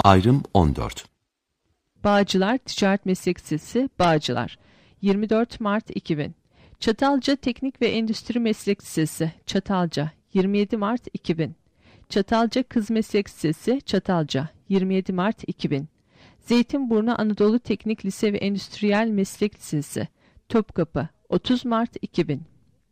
Ayrım 14. Bağcılar Ticaret Meslek Lisesi Bağcılar 24 Mart 2000 Çatalca Teknik ve Endüstri Meslek Lisesi Çatalca 27 Mart 2000 Çatalca Kız Meslek Lisesi Çatalca 27 Mart 2000 Zeytinburnu Anadolu Teknik Lise ve Endüstriyel Meslek Lisesi Topkapı 30 Mart 2000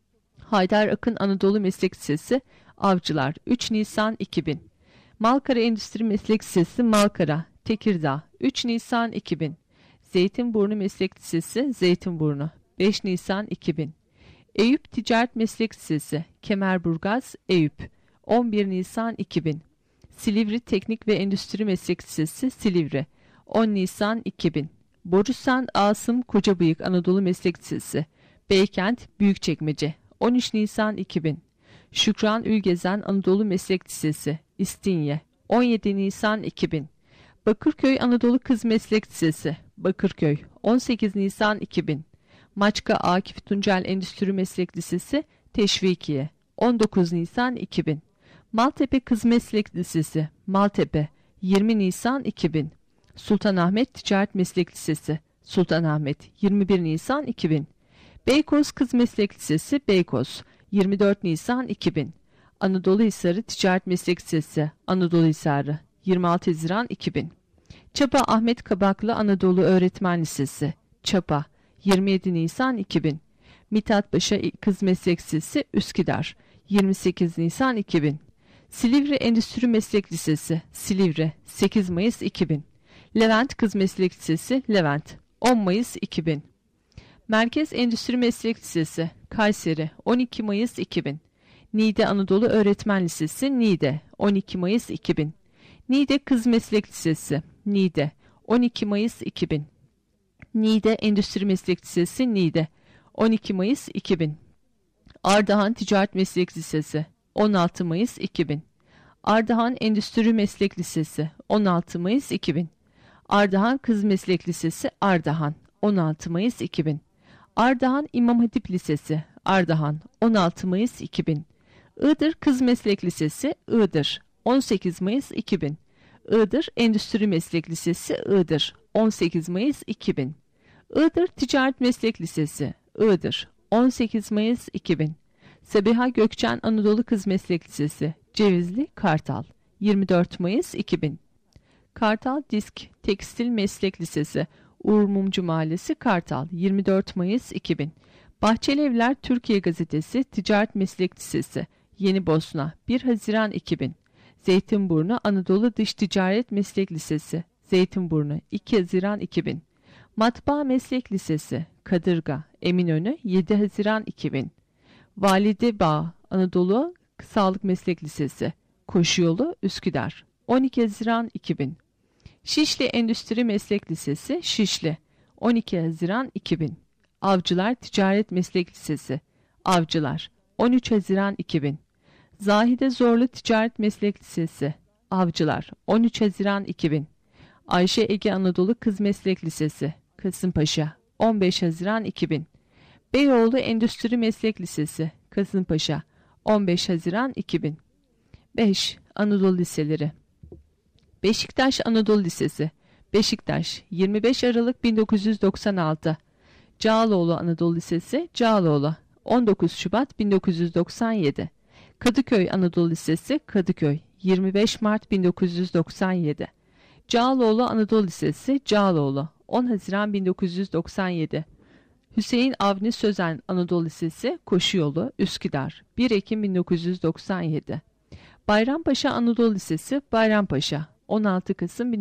Haydar Akın Anadolu Meslek Lisesi Avcılar 3 Nisan 2000 Malkara Endüstri Meslek Lisesi Malkara Tekirdağ 3 Nisan 2000 Zeytinburnu Meslek Lisesi Zeytinburnu 5 Nisan 2000 Eyüp Ticaret Meslek Lisesi Kemerburgaz Eyüp 11 Nisan 2000 Silivri Teknik ve Endüstri Meslek Lisesi Silivri 10 Nisan 2000 Borusan Asım Kocabıyık Anadolu Meslek Lisesi Beykent Büyükçekmece 13 Nisan 2000 Şükran Ülgezen Anadolu Meslek Lisesi İstinye 17 Nisan 2000 Bakırköy Anadolu Kız Meslek Lisesi Bakırköy 18 Nisan 2000 Maçka Akif Tuncel Endüstri Meslek Lisesi Teşvikiye 19 Nisan 2000 Maltepe Kız Meslek Lisesi Maltepe 20 Nisan 2000 Sultanahmet Ticaret Meslek Lisesi Sultanahmet 21 Nisan 2000 Beykoz Kız Meslek Lisesi Beykoz 24 Nisan 2000 Anadolu Hisarı Ticaret Meslek Lisesi Anadolu Hisarı 26 Haziran 2000 Çapa Ahmet Kabaklı Anadolu Öğretmen Lisesi Çapa 27 Nisan 2000 Mithat Paşa Kız Meslek Lisesi Üsküdar 28 Nisan 2000 Silivri Endüstri Meslek Lisesi Silivri 8 Mayıs 2000 Levent Kız Meslek Lisesi Levent 10 Mayıs 2000 Merkez Endüstri Meslek Lisesi Kayseri 12 Mayıs 2000 Niğde Anadolu Öğretmen Lisesi Niğde 12 Mayıs 2000 Niğde Kız Meslek Lisesi Niğde 12 Mayıs 2000 Niğde Endüstri Meslek Lisesi Niğde 12 Mayıs 2000 Ardahan Ticaret Meslek Lisesi 16 Mayıs 2000 Ardahan Endüstri Meslek Lisesi 16 Mayıs 2000 Ardahan Kız Meslek Lisesi Ardahan 16 Mayıs 2000 Ardahan İmam Hatip Lisesi Ardahan 16 Mayıs 2000 Iğdır Kız Meslek Lisesi Iğdır 18 Mayıs 2000 Iğdır Endüstri Meslek Lisesi Iğdır 18 Mayıs 2000 Iğdır Ticaret Meslek Lisesi Iğdır 18 Mayıs 2000 Sabiha Gökçen Anadolu Kız Meslek Lisesi Cevizli Kartal 24 Mayıs 2000 Kartal Disk Tekstil Meslek Lisesi Uğur Mumcu Mahallesi Kartal 24 Mayıs 2000 Bahçeli Evler Türkiye Gazetesi Ticaret Meslek Lisesi Yeni Bosna 1 Haziran 2000 Zeytinburnu Anadolu Dış Ticaret Meslek Lisesi Zeytinburnu 2 Haziran 2000 Matbaa Meslek Lisesi Kadırga Eminönü 7 Haziran 2000 Validebağ Anadolu Sağlık Meslek Lisesi Koşuyolu Üsküdar 12 Haziran 2000 Şişli Endüstri Meslek Lisesi Şişli 12 Haziran 2000 Avcılar Ticaret Meslek Lisesi Avcılar 13 Haziran 2000 Zahide Zorlu Ticaret Meslek Lisesi Avcılar 13 Haziran 2000 Ayşe Ege Anadolu Kız Meslek Lisesi Kasımpaşa 15 Haziran 2000 Beyoğlu Endüstri Meslek Lisesi Kasımpaşa 15 Haziran 2000 5. Anadolu Liseleri Beşiktaş Anadolu Lisesi Beşiktaş 25 Aralık 1996 Cağaloğlu Anadolu Lisesi Cağaloğlu 19 Şubat 1997 Kadıköy Anadolu Lisesi Kadıköy 25 Mart 1997 Cağaloğlu Anadolu Lisesi Cağaloğlu 10 Haziran 1997 Hüseyin Avni Sözen Anadolu Lisesi Koşuyolu Üsküdar 1 Ekim 1997 Bayrampaşa Anadolu Lisesi Bayrampaşa 16 Kasım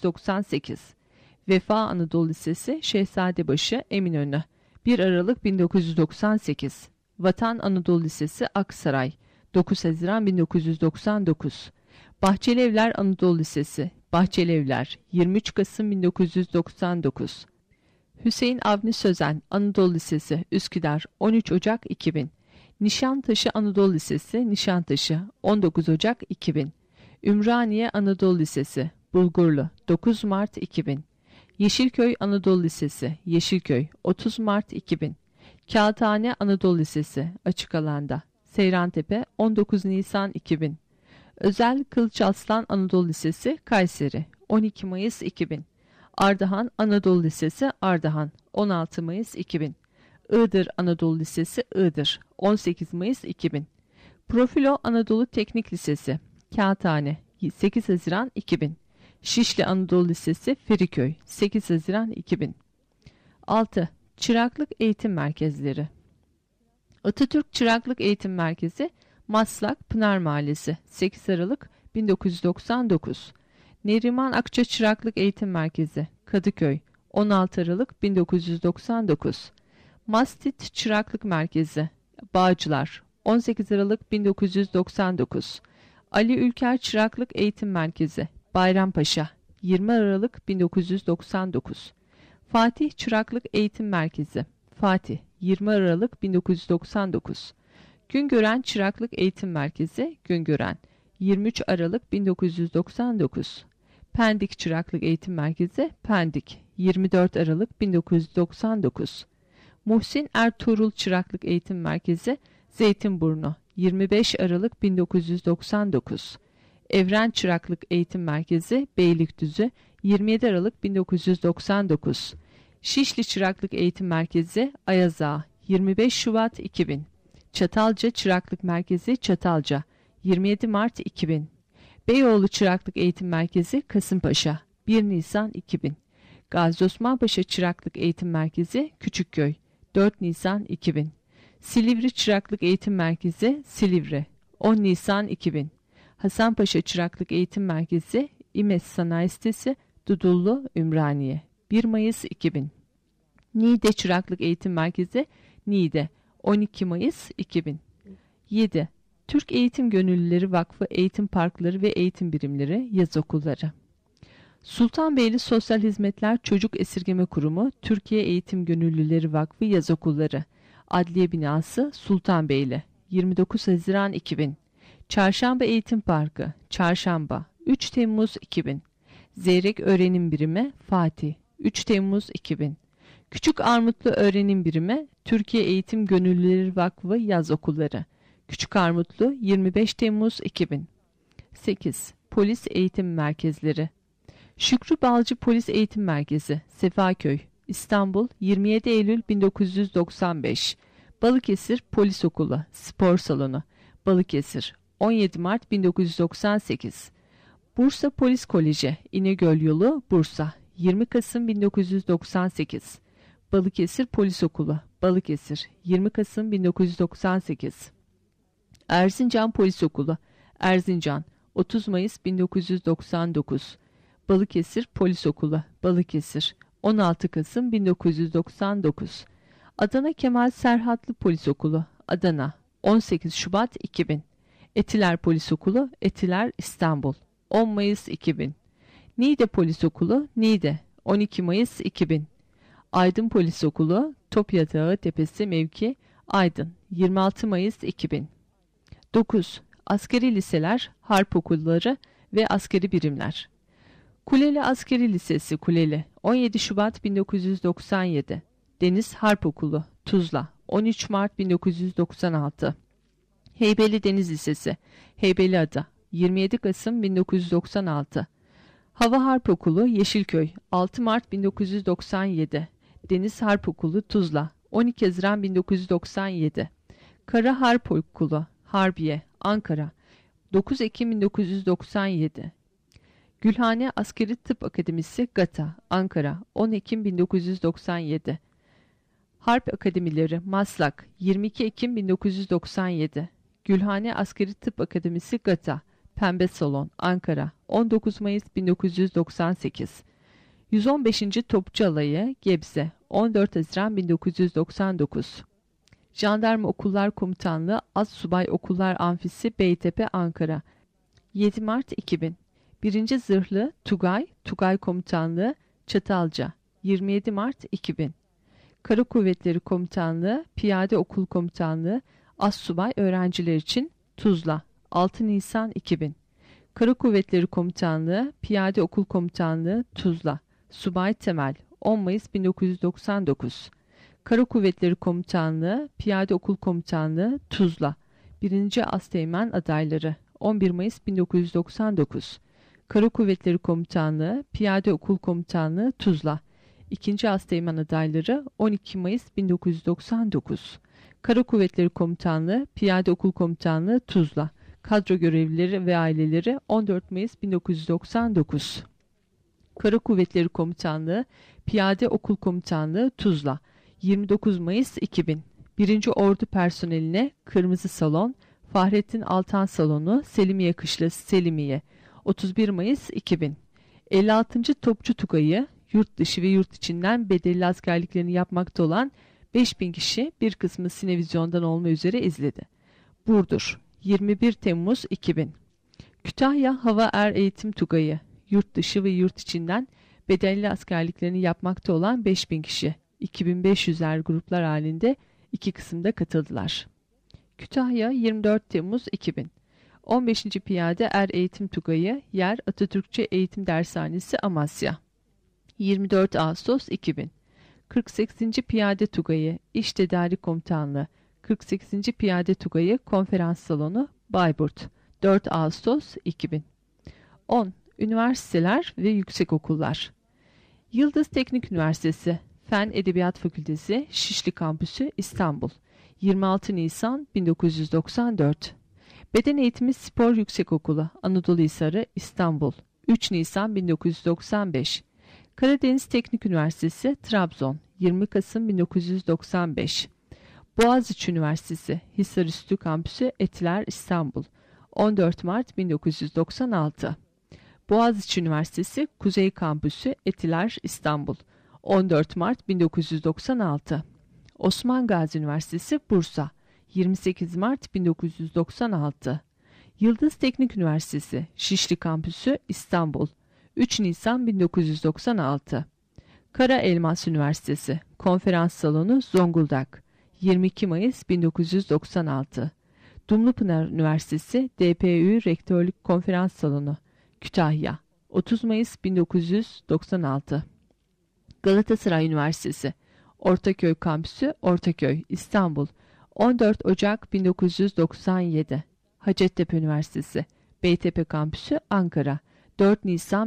1998 Vefa Anadolu Lisesi Şehzadebaşı Eminönü 1 Aralık 1998 Vatan Anadolu Lisesi Aksaray 9 Haziran 1999 Bahçelievler Anadolu Lisesi Bahçelievler 23 Kasım 1999 Hüseyin Avni Sözen Anadolu Lisesi Üsküdar 13 Ocak 2000 Nişantaşı Anadolu Lisesi Nişantaşı 19 Ocak 2000 Ümraniye Anadolu Lisesi Bulgurlu 9 Mart 2000 Yeşilköy Anadolu Lisesi Yeşilköy 30 Mart 2000 Kağıthane Anadolu Lisesi Açık Alanda Seyrantepe 19 Nisan 2000 Özel Kılıç Aslan Anadolu Lisesi Kayseri 12 Mayıs 2000. Ardahan Anadolu Lisesi Ardahan 16 Mayıs 2000. Iğdır Anadolu Lisesi Iğdır 18 Mayıs 2000. Profilo Anadolu Teknik Lisesi Kağıthane 8 Haziran 2000. Şişli Anadolu Lisesi Feriköy 8 Haziran 2000. 6. Çıraklık Eğitim Merkezleri. Atatürk Çıraklık Eğitim Merkezi Maslak Pınar Mahallesi 8 Aralık 1999. Neriman Akça Çıraklık Eğitim Merkezi Kadıköy 16 Aralık 1999. Mastit Çıraklık Merkezi Bağcılar 18 Aralık 1999. Ali Ülker Çıraklık Eğitim Merkezi Bayrampaşa 20 Aralık 1999. Fatih Çıraklık Eğitim Merkezi Fatih 20 Aralık 1999. Güngören Çıraklık Eğitim Merkezi Güngören 23 Aralık 1999. Pendik Çıraklık Eğitim Merkezi Pendik 24 Aralık 1999. Muhsin Ertuğrul Çıraklık Eğitim Merkezi Zeytinburnu 25 Aralık 1999. Evren Çıraklık Eğitim Merkezi Beylikdüzü 27 Aralık 1999. Şişli Çıraklık Eğitim Merkezi Ayazağa 25 Şubat 2000. Çatalca Çıraklık Merkezi Çatalca 27 Mart 2000. Beyoğlu Çıraklık Eğitim Merkezi Kasımpaşa 1 Nisan 2000. Gazi Osman Paşa Çıraklık Eğitim Merkezi Küçükköy 4 Nisan 2000. Silivri Çıraklık Eğitim Merkezi Silivri 10 Nisan 2000. Hasanpaşa Çıraklık Eğitim Merkezi İMES Sanayi Sitesi Dudullu Ümraniye 1 Mayıs 2000. Niğde Çıraklık Eğitim Merkezi Niğde 12 Mayıs 2000. 7. Türk Eğitim Gönüllüleri Vakfı Eğitim Parkları ve Eğitim Birimleri Yaz Okulları. Sultanbeyli Sosyal Hizmetler Çocuk Esirgeme Kurumu Türkiye Eğitim Gönüllüleri Vakfı Yaz Okulları Adliye Binası Sultanbeyli 29 Haziran 2000. Çarşamba Eğitim Parkı Çarşamba 3 Temmuz 2000. Zeyrek Öğrenim Birimi Fatih 3 Temmuz 2000. Küçük Armutlu Öğrenim Birimi Türkiye Eğitim Gönüllüleri Vakfı Yaz Okulları Küçük Armutlu 25 Temmuz 2000. 8. Polis Eğitim Merkezleri. Şükrü Balcı Polis Eğitim Merkezi Sefaköy İstanbul 27 Eylül 1995. Balıkesir Polis Okulu Spor Salonu Balıkesir 17 Mart 1998. Bursa Polis Koleji İnegöl Yolu Bursa 20 Kasım 1998. Balıkesir Polis Okulu Balıkesir 20 Kasım 1998. Erzincan Polis Okulu Erzincan 30 Mayıs 1999. Balıkesir Polis Okulu Balıkesir 16 Kasım 1999. Adana Kemal Serhatlı Polis Okulu Adana 18 Şubat 2000. Etiler Polis Okulu Etiler İstanbul 10 Mayıs 2000. Niğde Polis Okulu Niğde 12 Mayıs 2000. Aydın Polis Okulu Topyadağı Tepesi Mevki Aydın 26 Mayıs 2000. 9. Askeri Liseler, Harp Okulları ve Askeri Birimler. Kuleli Askeri Lisesi Kuleli 17 Şubat 1997. Deniz Harp Okulu Tuzla 13 Mart 1996. Heybeli Deniz Lisesi Heybeliada 27 Kasım 1996. Hava Harp Okulu Yeşilköy 6 Mart 1997. Deniz Harp Okulu Tuzla 12 Haziran 1997. Kara Harp Okulu Harbiye Ankara 9 Ekim 1997. Gülhane Askeri Tıp Akademisi Gata Ankara 10 Ekim 1997. Harp Akademileri Maslak 22 Ekim 1997. Gülhane Askeri Tıp Akademisi Gata Pembe Salon Ankara 19 Mayıs 1998. 115. Topçu Alayı Gebze 14 Haziran 1999. Jandarma Okullar Komutanlığı Astsubay Okullar Amfisi Beytepe Ankara 7 Mart 2000. 1. Zırhlı Tugay Komutanlığı Çatalca 27 Mart 2000. Kara Kuvvetleri Komutanlığı Piyade Okul Komutanlığı Astsubay öğrenciler için Tuzla 6 Nisan 2000. Kara Kuvvetleri Komutanlığı Piyade Okul Komutanlığı Tuzla Subay Temel 10 Mayıs 1999. Kara Kuvvetleri Komutanlığı Piyade Okul Komutanlığı Tuzla 1. Asteğmen adayları 11 Mayıs 1999. Kara Kuvvetleri Komutanlığı, Piyade Okul Komutanlığı Tuzla. 2. Asteğmen adayları 12 Mayıs 1999. Kara Kuvvetleri Komutanlığı, Piyade Okul Komutanlığı Tuzla. Kadro görevlileri ve aileleri 14 Mayıs 1999. Kara Kuvvetleri Komutanlığı, Piyade Okul Komutanlığı Tuzla. 29 Mayıs 2000. 1. Ordu personeline Kırmızı Salon, Fahrettin Altan Salonu, Selimiye Kışlası Selimiye. 31 Mayıs 2000. 56. Topçu Tugayı, yurt dışı ve yurt içinden bedelli askerliklerini yapmakta olan 5000 kişi, bir kısmı Sinevizyon'dan olma üzere izledi. Burdur, 21 Temmuz 2000. Kütahya Hava Er Eğitim Tugayı, yurt dışı ve yurt içinden bedelli askerliklerini yapmakta olan 5000 kişi, 2500'er gruplar halinde iki kısımda katıldılar. Kütahya, 24 Temmuz 2000. 15. Piyade Er Eğitim Tugayı, yer Atatürkçe Eğitim Dershanesi Amasya. 24 Ağustos 2000. 48. Piyade Tugayı, İş Tedarik Komutanlığı, 48. Piyade Tugayı, Konferans Salonu, Bayburt. 4 Ağustos 2000. 10. Üniversiteler ve yüksekokullar. Yıldız Teknik Üniversitesi, Fen Edebiyat Fakültesi, Şişli Kampüsü, İstanbul. 26 Nisan 1994. Beden Eğitimi Spor Yüksekokulu, Anadolu Hisarı, İstanbul. 3 Nisan 1995. Karadeniz Teknik Üniversitesi, Trabzon. 20 Kasım 1995. Boğaziçi Üniversitesi, Hisarüstü Kampüsü, Etiler, İstanbul. 14 Mart 1996. Boğaziçi Üniversitesi, Kuzey Kampüsü, Etiler, İstanbul. 14 Mart 1996. Osman Gazi Üniversitesi, Bursa. 28 Mart 1996. Yıldız Teknik Üniversitesi, Şişli Kampüsü, İstanbul. 3 Nisan 1996. Kara Elmas Üniversitesi, Konferans Salonu, Zonguldak. 22 Mayıs 1996. Dumlupınar Üniversitesi, DPÜ Rektörlük Konferans Salonu, Kütahya. 30 Mayıs 1996. Galatasaray Üniversitesi, Ortaköy Kampüsü, Ortaköy, İstanbul. 14 Ocak 1997. Hacettepe Üniversitesi, Beytepe Kampüsü, Ankara. 4 Nisan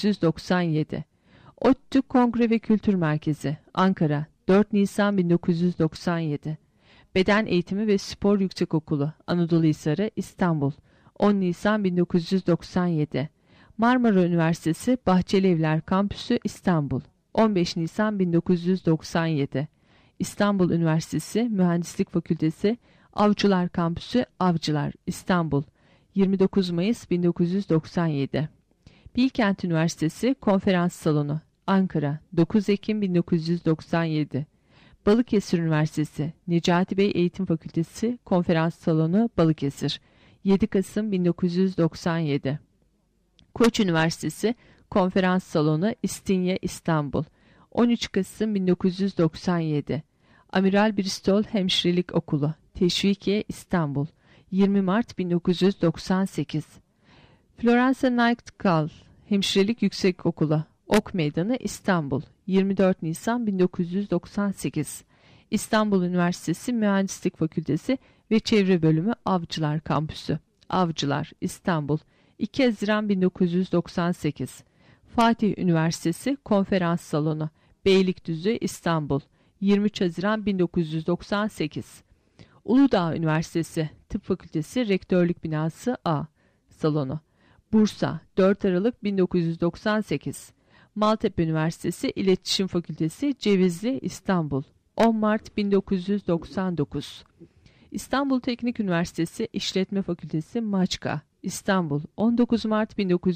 1997. ODTÜ Kongre ve Kültür Merkezi, Ankara. 4 Nisan 1997. Beden Eğitimi ve Spor Yüksekokulu, Anadolu Hisarı, İstanbul. 10 Nisan 1997. Marmara Üniversitesi, Bahçelievler Kampüsü, İstanbul. 15 Nisan 1997. İstanbul Üniversitesi, Mühendislik Fakültesi, Avcılar Kampüsü, Avcılar, İstanbul. 29 Mayıs 1997. Bilkent Üniversitesi, Konferans Salonu, Ankara. 9 Ekim 1997. Balıkesir Üniversitesi, Necati Bey Eğitim Fakültesi, Konferans Salonu, Balıkesir. 7 Kasım 1997. Koç Üniversitesi, Konferans Salonu, İstinye, İstanbul. 13 Kasım 1997. Amiral Bristol Hemşirelik Okulu, Teşvikiye, İstanbul. 20 Mart 1998. Florence Nightingale Hemşirelik Yüksekokulu, Ok Meydanı, İstanbul. 24 Nisan 1998. İstanbul Üniversitesi Mühendislik Fakültesi ve Çevre Bölümü, Avcılar Kampüsü, Avcılar, İstanbul. 2 Haziran 1998. Fatih Üniversitesi, Konferans Salonu, Beylikdüzü, İstanbul. 23 Haziran 1998. Uludağ Üniversitesi, Tıp Fakültesi, Rektörlük Binası A, Salonu, Bursa. 4 Aralık 1998. Maltepe Üniversitesi, İletişim Fakültesi, Cevizli, İstanbul. 10 Mart 1999. İstanbul Teknik Üniversitesi, İşletme Fakültesi, Maçka, İstanbul. 19 Mart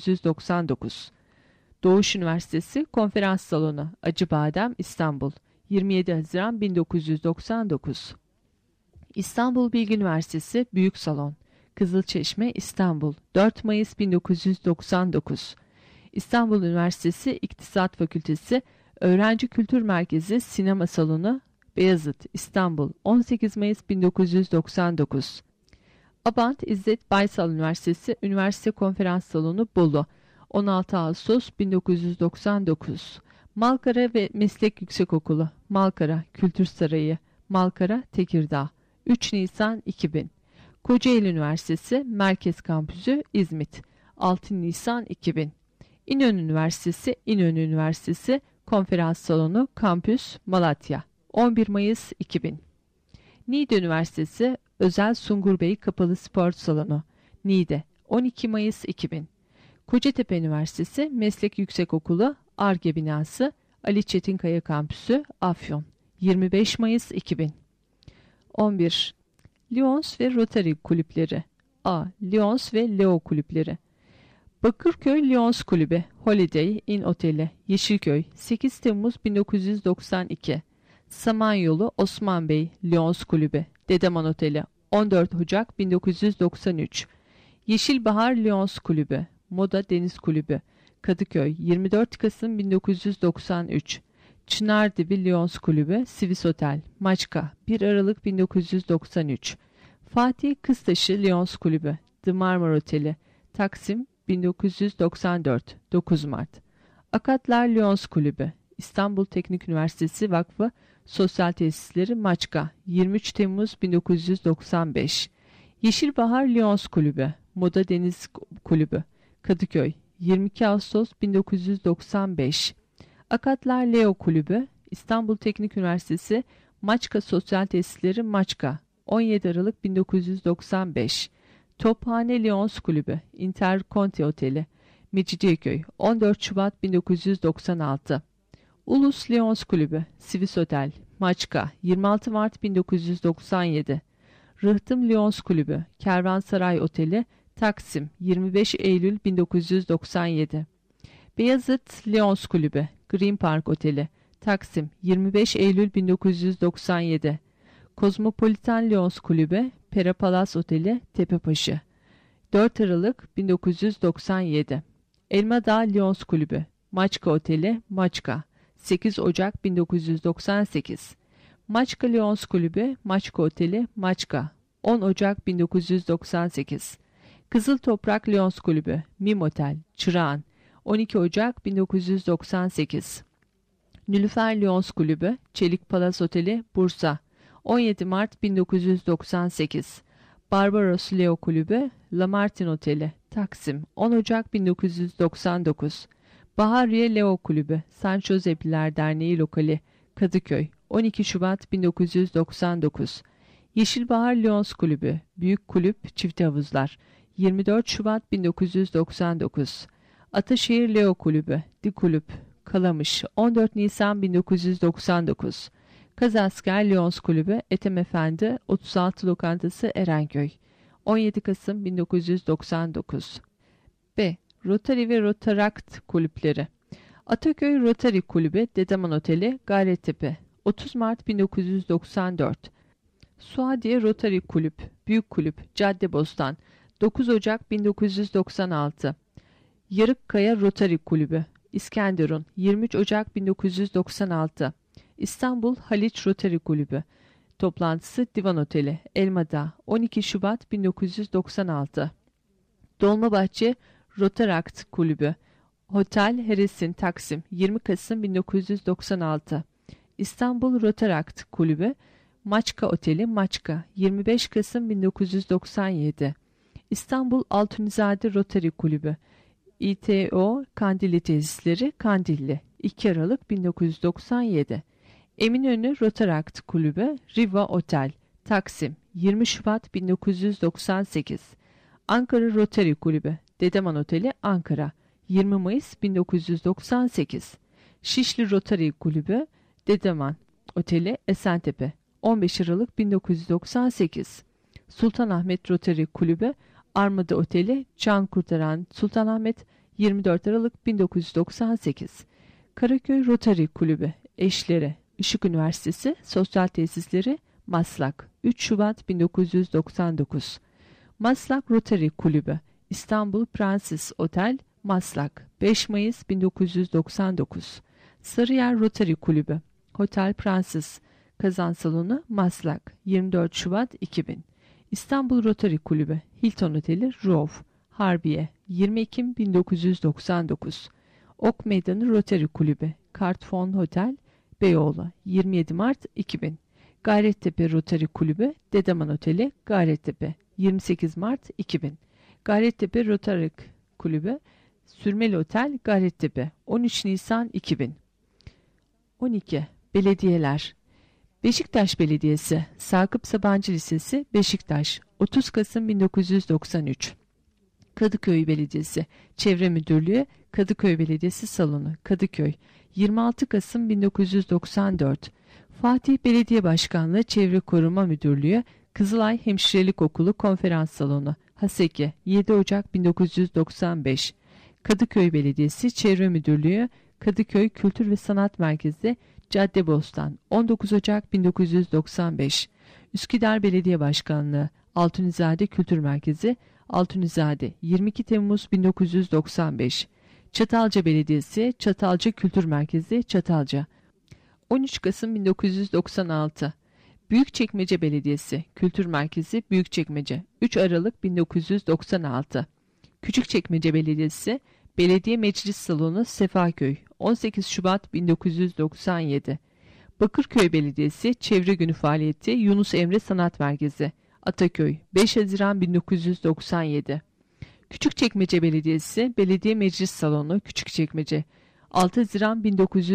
1999. Doğuş Üniversitesi, Konferans Salonu, Acıbadem, İstanbul. 27 Haziran 1999. İstanbul Bilgi Üniversitesi, Büyük Salon, Kızılçeşme, İstanbul. 4 Mayıs 1999. İstanbul Üniversitesi İktisat Fakültesi, Öğrenci Kültür Merkezi, Sinema Salonu, Beyazıt, İstanbul. 18 Mayıs 1999. Abant İzzet Baysal Üniversitesi, Üniversite Konferans Salonu, Bolu. 16 Ağustos 1999. Malkara ve Meslek Yüksekokulu, Malkara Kültür Sarayı, Malkara, Tekirdağ. 3 Nisan 2000. Kocaeli Üniversitesi, Merkez Kampüsü, İzmit. 6 Nisan 2000. İnönü Üniversitesi Konferans Salonu Kampüs Malatya 11 Mayıs 2000. Niğde Üniversitesi Özel Sungur Bey Kapalı Spor Salonu Niğde 12 Mayıs 2000. Kocatepe Üniversitesi Meslek Yüksekokulu Ar-Ge Binası Ali Çetinkaya Kampüsü Afyon 25 Mayıs 2000. 11. Lions ve Rotary Kulüpleri A. Lions ve Leo Kulüpleri Bakırköy Lions Kulübü Holiday Inn Oteli Yeşilköy 8 Temmuz 1992. Samanyolu Osman Bey Lions Kulübü Dedeman Oteli 14 Ocak 1993. Yeşilbahar Lions Kulübü Moda Deniz Kulübü Kadıköy 24 Kasım 1993. Çınardibi Lions Kulübü Sivis Otel Maçka 1 Aralık 1993. Fatih Kıstaşı Lions Kulübü The Marmara Oteli Taksim 1994 9 Mart. Akatlar Lions Kulübü İstanbul Teknik Üniversitesi Vakfı Sosyal Tesisleri Maçka 23 Temmuz 1995. Yeşilbahar Lions Kulübü Moda Deniz Kulübü Kadıköy 22 Ağustos 1995. Akatlar Leo Kulübü İstanbul Teknik Üniversitesi Maçka Sosyal Tesisleri Maçka 17 Aralık 1995. Tophane Lions Kulübü Interconti Oteli Mecidiyeköy 14 Şubat 1996. Ulus Lions Kulübü Sivis Otel Maçka 26 Mart 1997. Rıhtım Lions Kulübü Kervansaray Oteli Taksim 25 Eylül 1997. Beyazıt Lions Kulübü Green Park Oteli Taksim 25 Eylül 1997. Kozmopolitan Lions Kulübü Pera Palas Oteli Tepebaşı 4 Aralık 1997. Elmadağ Lions Kulübü Maçka Oteli Maçka 8 Ocak 1998. Maçka Lions Kulübü Maçka Oteli Maçka 10 Ocak 1998. Kızıl Toprak Lions Kulübü Mim Otel Çırağan 12 Ocak 1998. Nilüfer Lions Kulübü Çelik Palas Oteli Bursa 17 Mart 1998. Barbaros Leo Kulübü Lamartin Oteli Taksim 10 Ocak 1999. Bahariye Leo Kulübü Sancho Zepliler Derneği Lokali Kadıköy 12 Şubat 1999. Yeşilbahar Lions Kulübü Büyük Kulüp Çifte Havuzlar 24 Şubat 1999. Ataşehir Leo Kulübü Di Kulüp Kalamış 14 Nisan 1999. Kazasker Lions Kulübü Ethem Efendi 36 Lokantası Erenköy 17 Kasım 1999. B. Rotary ve Rotaract Kulüpleri Ataköy Rotary Kulübü Dedeman Oteli Gayrettepe 30 Mart 1994. Suadiye Rotary Kulüp Büyük Kulüp Caddebostan 9 Ocak 1996. Yarıkkaya Rotary Kulübü İskenderun 23 Ocak 1996. İstanbul Haliç Rotary Kulübü Toplantısı Divan Oteli Elmadağ 12 Şubat 1996. Dolmabahçe Rotaract Kulübü Hotel Heresin Taksim 20 Kasım 1996. İstanbul Rotaract Kulübü Maçka Oteli Maçka 25 Kasım 1997. İstanbul Altunizade Rotary Kulübü İTO Kandilli Tesisleri Kandilli 2 Aralık 1997. Eminönü Rotaract Kulübü Riva Otel Taksim 20 Şubat 1998. Ankara Rotary Kulübü Dedeman Oteli Ankara 20 Mayıs 1998. Şişli Rotary Kulübü Dedeman Oteli Esentepe 15 Aralık 1998. Sultanahmet Rotary Kulübü Armada Oteli Can Kurtaran Sultanahmet 24 Aralık 1998. Karaköy Rotary Kulübü Eşleri Işık Üniversitesi Sosyal Tesisleri Maslak 3 Şubat 1999. Maslak Rotary Kulübü İstanbul Prenses Otel Maslak 5 Mayıs 1999. Sarıyer Rotary Kulübü Hotel Prenses Kazan Salonu Maslak 24 Şubat 2000. İstanbul Rotary Kulübü Hilton Oteli Rov Harbiye 20 Ekim 1999. Ok Meydanı Rotary Kulübü Kartfon Hotel Beyoğlu 27 Mart 2000. Gayrettepe Rotary Kulübü Dedeman Oteli Gayrettepe 28 Mart 2000. Gayrettepe Rotary Kulübü, Sürmeli Otel, Gayrettepe, 13 Nisan 2000. 12. Belediyeler. Beşiktaş Belediyesi, Sakıp Sabancı Lisesi, Beşiktaş, 30 Kasım 1993. Kadıköy Belediyesi, Çevre Müdürlüğü, Kadıköy Belediyesi Salonu, Kadıköy, 26 Kasım 1994. Fatih Belediye Başkanlığı Çevre Koruma Müdürlüğü, Kızılay Hemşirelik Okulu Konferans Salonu, Haseki, 7 Ocak 1995. Kadıköy Belediyesi Çevre Müdürlüğü, Kadıköy Kültür ve Sanat Merkezi, Caddebostan, 19 Ocak 1995. Üsküdar Belediye Başkanlığı, Altunizade Kültür Merkezi, Altunizade, 22 Temmuz 1995. Çatalca Belediyesi, Çatalca Kültür Merkezi, Çatalca, 13 Kasım 1996. Büyükçekmece Belediyesi, Kültür Merkezi, Büyükçekmece, 3 Aralık 1996. Küçükçekmece Belediyesi, Belediye Meclis Salonu, Sefaköy, 18 Şubat 1997. Bakırköy Belediyesi, Çevre Günü Faaliyeti, Yunus Emre Sanat Merkezi, Ataköy, 5 Haziran 1997. Küçükçekmece Belediyesi, Belediye Meclis Salonu, Küçükçekmece, 6 Haziran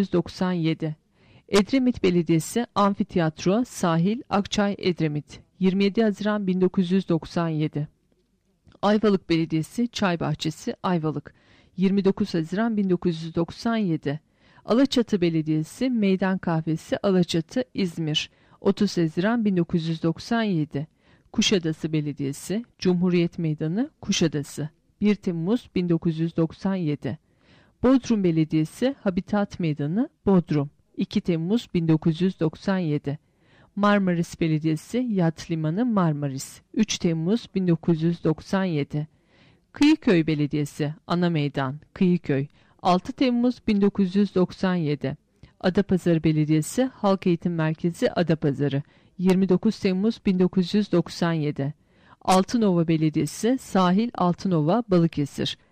1997. Edremit Belediyesi, Amfiteyatro, Sahil, Akçay, Edremit, 27 Haziran 1997. Ayvalık Belediyesi, Çay Bahçesi, Ayvalık, 29 Haziran 1997. Alaçatı Belediyesi, Meydan Kahvesi, Alaçatı, İzmir, 30 Haziran 1997. Kuşadası Belediyesi, Cumhuriyet Meydanı, Kuşadası, 1 Temmuz 1997. Bodrum Belediyesi, Habitat Meydanı, Bodrum, 2 Temmuz 1997. Marmaris Belediyesi, Yat Limanı, Marmaris, 3 Temmuz 1997. Kıyıköy Belediyesi, Ana Meydan, Kıyıköy, 6 Temmuz 1997. Adapazarı Belediyesi, Halk Eğitim Merkezi, Adapazarı, 29 Temmuz 1997. Altınova Belediyesi, Sahil, Altınova, Balıkesir,